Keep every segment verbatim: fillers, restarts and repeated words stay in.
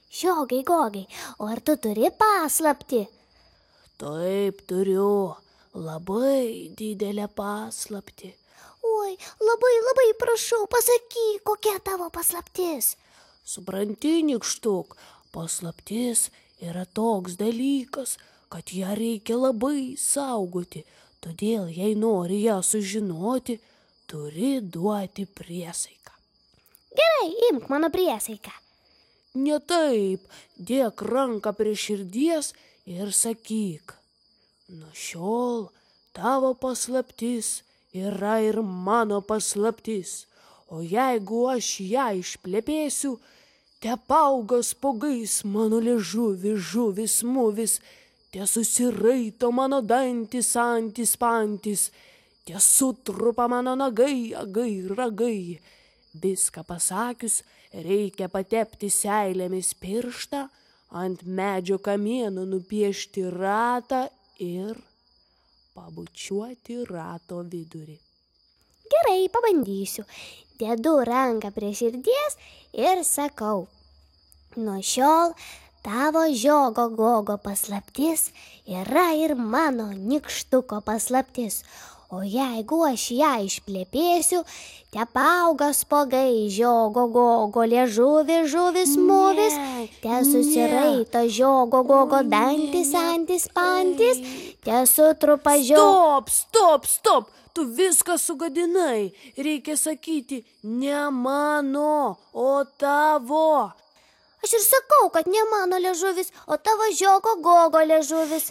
Žiogai, Gogai, o ar tu turi paslaptį? Taip turiu, labai didelę paslaptį. Oi, labai, labai prašau, pasakyk, kokia tavo paslaptis. Supranti, nykštuk, paslaptis yra toks dalykas, kad ją reikia labai saugoti. Todėl, jei nori ją sužinoti, turi duoti priesaiką. Gerai, imk mano priesaiką. Ne taip, dėk ranką prie širdies ir sakyk. Nuo šiol tavo paslaptis yra ir mano paslaptis, o jeigu aš ją išplepėsiu, tepauga spogais mano liežuvis, žuvis, muvis, te susiraito mano dantis, antis, pantis, te sutrupa mano nagai, agai, ragai. Viską pasakius, reikia patepti seilėmis pirštą, ant medžio kamieno nupiešti ratą ir pabučiuoti rato vidurį. Gerai, pabandysiu. Dedu ranką prie širdies ir sakau. Nuo šiol tavo žiogo Gogo paslaptis yra ir mano nykštuko paslaptis. O jeigu aš ją išplepėsiu, tepauga spogai žiogo Gogo liežuvis, žuvis, muvis, te susiraito žiogo Gogo dantis, antis, pantis, te sutrupa žiogo. Stop, stop, stop, tu viską sugadinai. Reikia sakyti ne mano, o tavo. Aš ir sakau, kad ne mano liežuvis, o tavo žiogo Gogo liežuvis.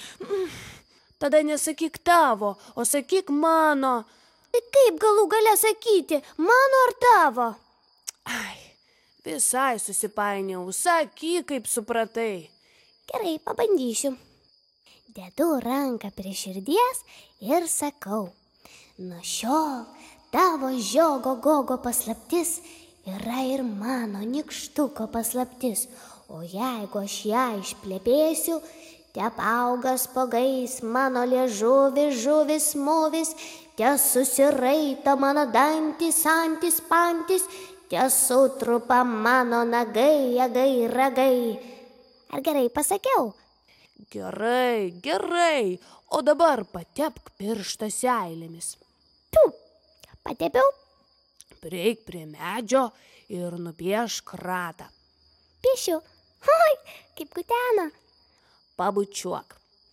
Tada nesakyk tavo, o sakyk mano. Tai kaip galų gale sakyti, mano ar tavo? Ai, visai susipainiau, sakyk, kaip supratai. Gerai, pabandysiu. Dedu ranką prie širdies ir sakau. Nuo šiol tavo žiogo Gogo paslaptis yra ir mano nykštuko paslaptis. O jeigu aš ją išplepėsiu, tepauga spogais mano liežuvis, žuvis, muvis, te susiraito mano dantis, antis, pantis, te sutrupa mano nagai, agai, ragai. Ar gerai pasakiau? Gerai, gerai, o dabar patepk pirštą seilėmis. Tu, patepiau? Prieik prie medžio ir nupiešk ratą. Piešiu. Oi, kaip kutena. Pabučiuok.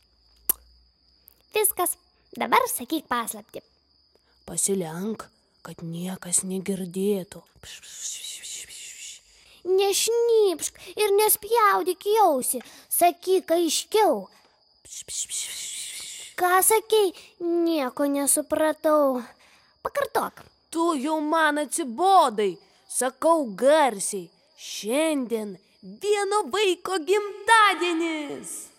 Viskas, dabar sakyk paslaptį. Pasilenk, kad niekas negirdėtų. Nešnypšk ir nespjaudyk į ausį, sakyk aiškiau. Ką sakei, nieko nesupratau. Pakartok. Tu jau man atsibodai, sakau garsiai. Šiandien vieno vaiko gimtadienis.